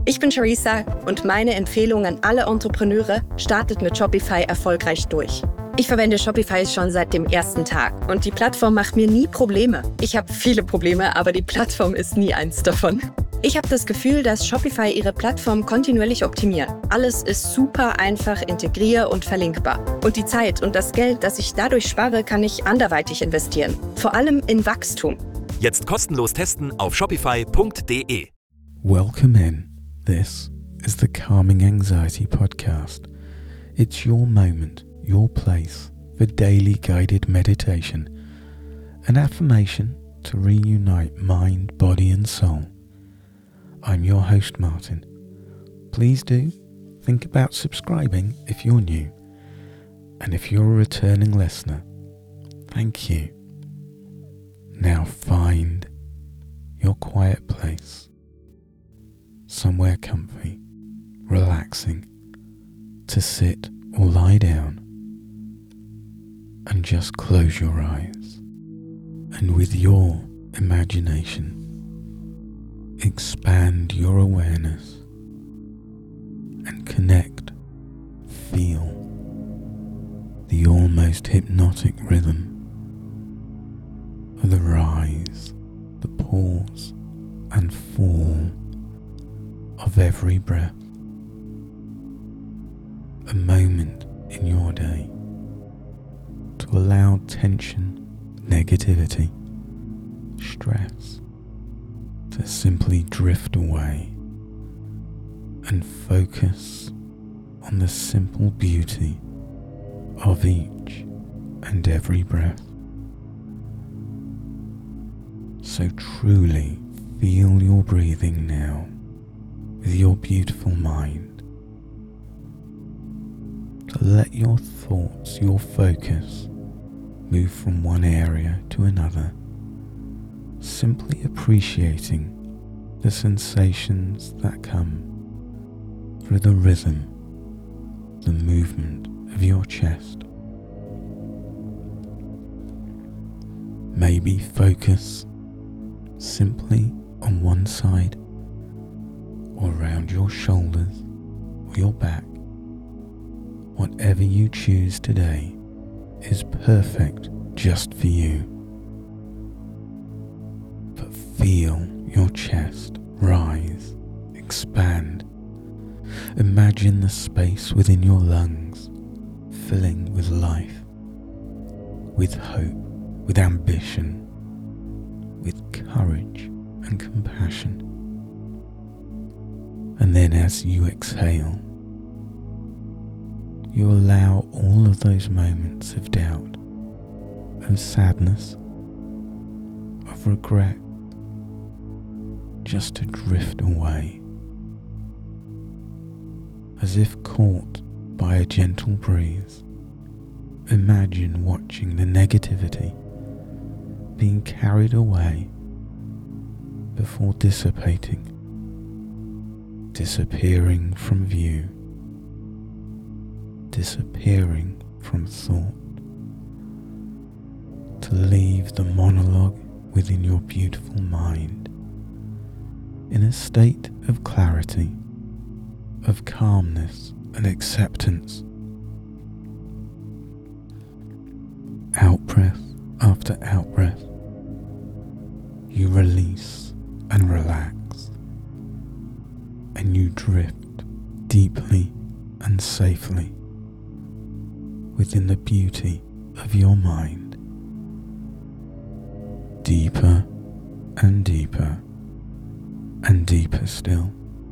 Ich bin Charissa und meine Empfehlung an alle Entrepreneure: startet mit Shopify erfolgreich durch. Ich verwende Shopify schon seit dem ersten Tag und die Plattform macht mir nie Probleme. Ich habe viele Probleme, aber die Plattform ist nie eins davon. Ich habe das Gefühl, dass Shopify ihre Plattform kontinuierlich optimiert. Alles ist super einfach integrier- und verlinkbar. Und die Zeit und das Geld, das ich dadurch spare, kann ich anderweitig investieren. Vor allem in Wachstum. Jetzt kostenlos testen auf shopify.de. Welcome in. This is the Calming Anxiety Podcast. It's your moment, your place for daily guided meditation, an affirmation to reunite mind, body and soul. I'm your host, Martin. Please do think about subscribing if you're new, and if you're a returning listener, thank you. Now find your quiet place, somewhere comfy, relaxing, to sit or lie down, and just close your eyes, and with your imagination, expand your awareness and connect, feel the almost hypnotic rhythm of the rise, the pause and fall of every breath. A moment in your day to allow tension, negativity, stress to simply drift away and focus on the simple beauty of each and every breath. So truly feel your breathing now with your beautiful mind. To let your thoughts, your focus move from one area to another, simply appreciating the sensations that come through the rhythm, the movement of your chest. Maybe focus simply on one side or around your shoulders or your back. Whatever you choose today is perfect just for you. But feel your chest rise, expand. Imagine the space within your lungs filling with life, with hope, with ambition, with courage and compassion. And then as you exhale, you allow all of those moments of doubt, of sadness, of regret, just to drift away, as if caught by a gentle breeze. Imagine watching the negativity being carried away before dissipating, disappearing from view, disappearing from thought, to leave the monologue within your beautiful mind in a state of clarity, of calmness and acceptance. Out-breath after out-breath, you release and relax, and you drift deeply and safely within the beauty of your mind. Deeper and deeper and deeper still.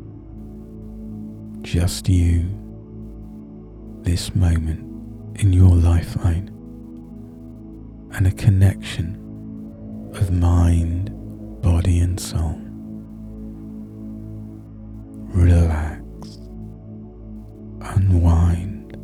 Just you, this moment in your lifeline, and a connection of mind, body and soul. Relax, unwind,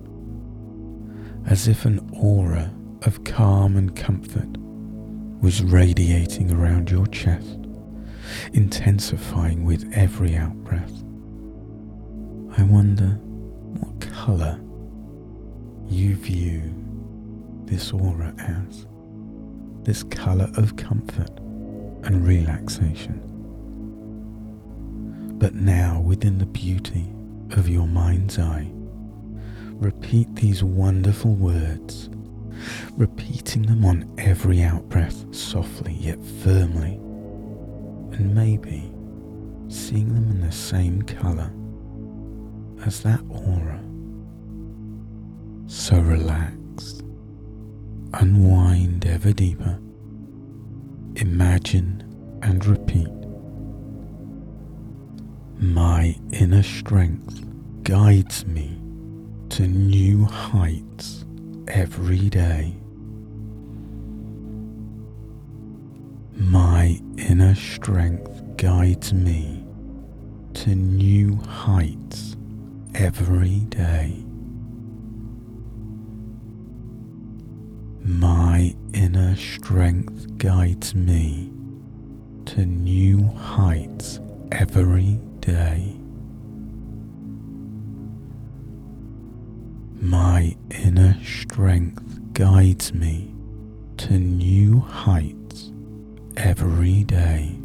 as if an aura of calm and comfort was radiating around your chest, intensifying with every out-breath. I wonder what colour you view this aura as, this colour of comfort and relaxation. but now within the beauty of your mind's eye. Repeat these wonderful words, repeating them on every out-breath softly yet firmly, and maybe seeing them in the same colour as that aura. So relax, unwind ever deeper, imagine and repeat. My inner strength guides me to new heights every day. My inner strength guides me to new heights every day. My inner strength guides me to new heights every day. My inner strength guides me to new heights every day.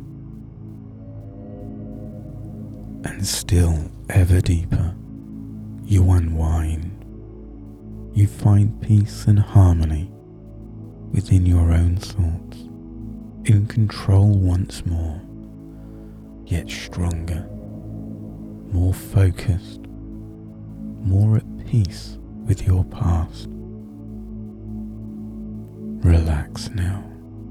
And still ever deeper, you unwind. You find peace and harmony within your own thoughts, in control once more, yet stronger, more focused, more at peace with your past. Relax now,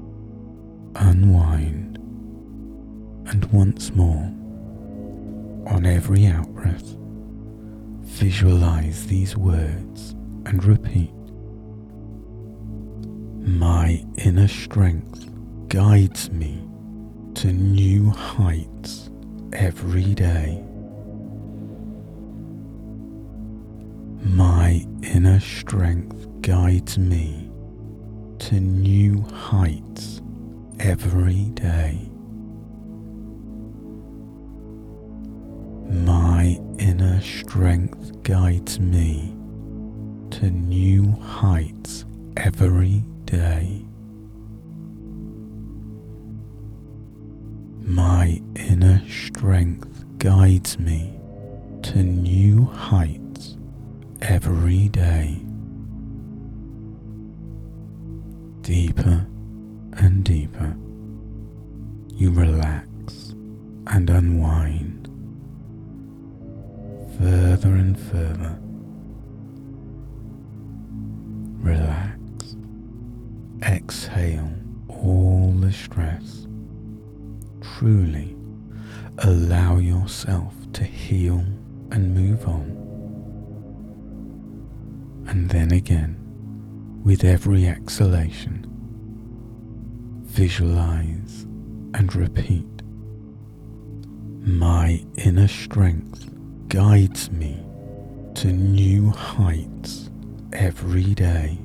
unwind, and once more, on every out-breath, visualize these words and repeat. My inner strength guides me to new heights every day. My inner strength guides me to new heights every day. My inner strength guides me to new heights every day. My inner strength guides me to new heights every day. Deeper and deeper, you relax and unwind. Further and further, relax. Exhale all the stress. Truly allow yourself to heal and move on. And then again, with every exhalation, visualize and repeat. My inner strength guides me to new heights every day.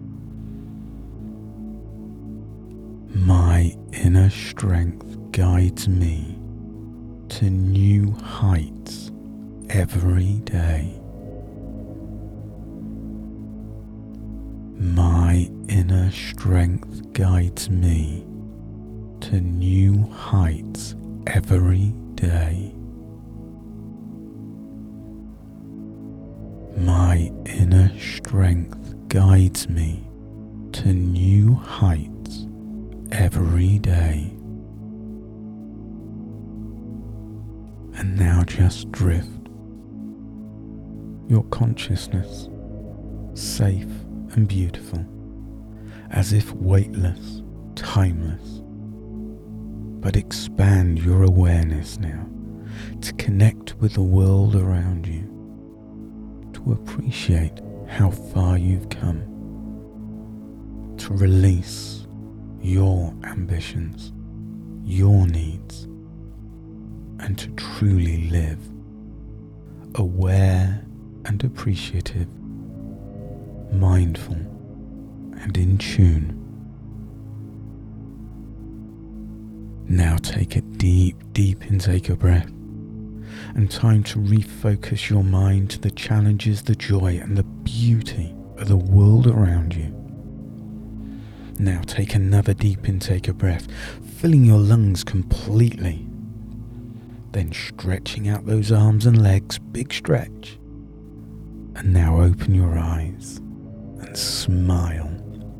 My inner strength guides me to new heights every day. My inner strength guides me to new heights every day. My inner strength guides me to new heights every day. And now just drift. Your consciousness, safe and beautiful, as if weightless, timeless. But expand your awareness now to connect with the world around you, to appreciate how far you've come, to release your ambitions, your needs, and to truly live aware and appreciative, mindful and in tune. Now take a deep intake of breath, and time to refocus your mind to the challenges, the joy and the beauty of the world around you. Now take another deep intake of breath, filling your lungs completely. then stretching out those arms and legs, big stretch. And now open your eyes and smile.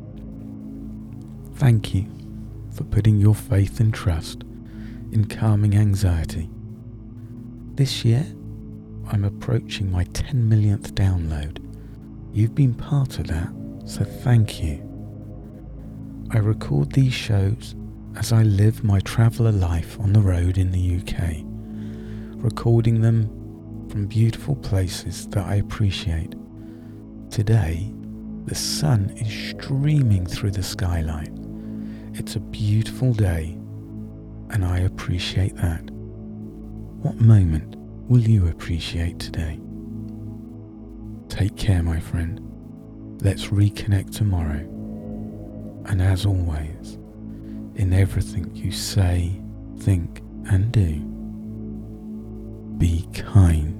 Thank you for putting your faith and trust in calming anxiety. This year, I'm approaching my 10 millionth download. You've been part of that, so thank you. I record these shows as I live my traveller life on the road in the UK, recording them from beautiful places that I appreciate. Today, the sun is streaming through the skyline. It's a beautiful day, and I appreciate that. What moment will you appreciate today? Take care, my friend. Let's reconnect tomorrow. And as always, in everything you say, think, and do, be kind.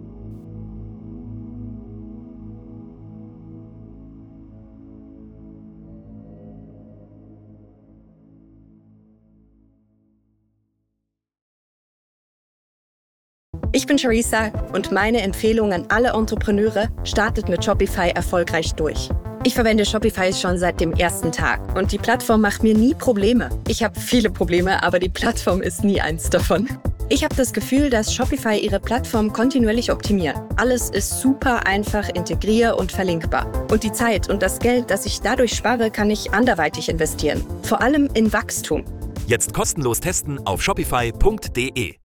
Ich bin Charissa und meine Empfehlung an alle Entrepreneure: startet mit Shopify erfolgreich durch. Ich verwende Shopify schon seit dem ersten Tag und die Plattform macht mir nie Probleme. Ich habe viele Probleme, aber die Plattform ist nie eins davon. Ich habe das Gefühl, dass Shopify ihre Plattform kontinuierlich optimiert. Alles ist super einfach integrier- und verlinkbar. Und die Zeit und das Geld, das ich dadurch spare, kann ich anderweitig investieren. Vor allem in Wachstum. Jetzt kostenlos testen auf shopify.de.